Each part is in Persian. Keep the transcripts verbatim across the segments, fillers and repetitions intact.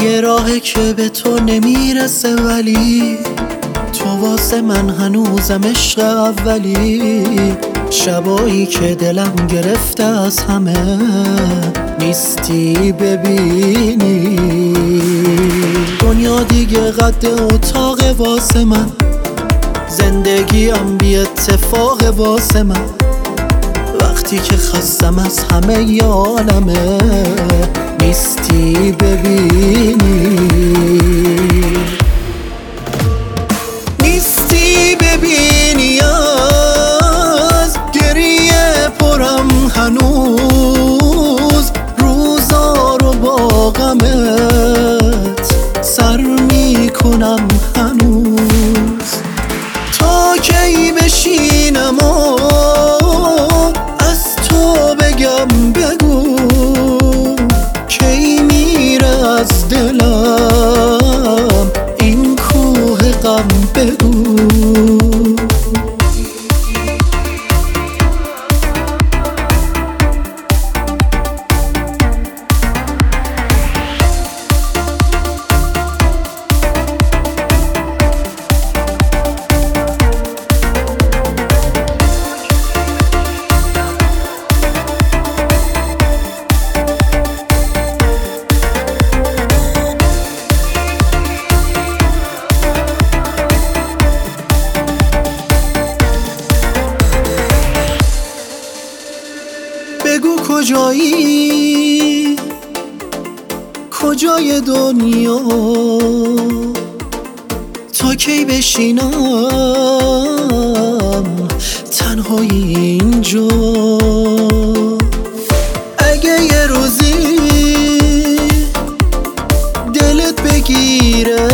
یه راهه که به تو نمیرسه، ولی تو واسه من هنوزم عشق اولی. شبایی که دلم گرفته از همه نیستی ببینی. دنیا دیگه قد اتاق واسه من، زندگیم بی اتفاق واسه من. وقتی که خستم از همه عالمه نیستی ببینی. نیستی ببینی، از گریه پرم هنوز، روزا رو با غمت سر میکنم هنوز. تا کی بشینم و از تو بگم بگو، کی میره از دلم این کوه غم بگو. بگو کجایی، کجای دنیا، تا کی بشینم تنهایی اینجا. اگه یه روزی دلت بگیره،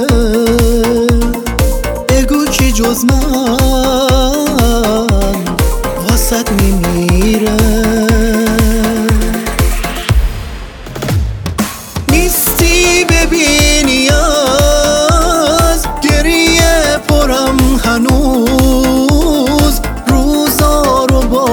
بگو کی جز من واسط میمیره. نیستی ببینی، از گریه پرم هنوز، روزا رو با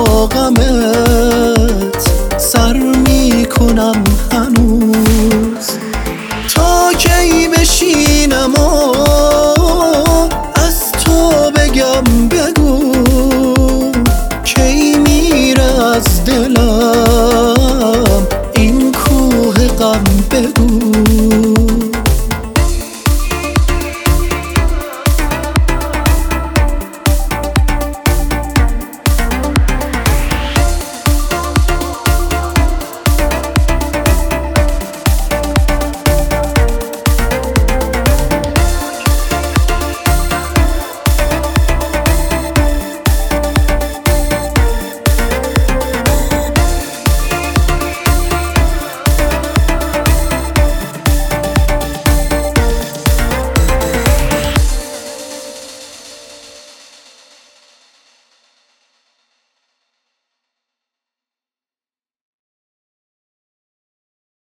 غمت سر میکنم هنوز. تا کی بشینم و از تو بگم بگو،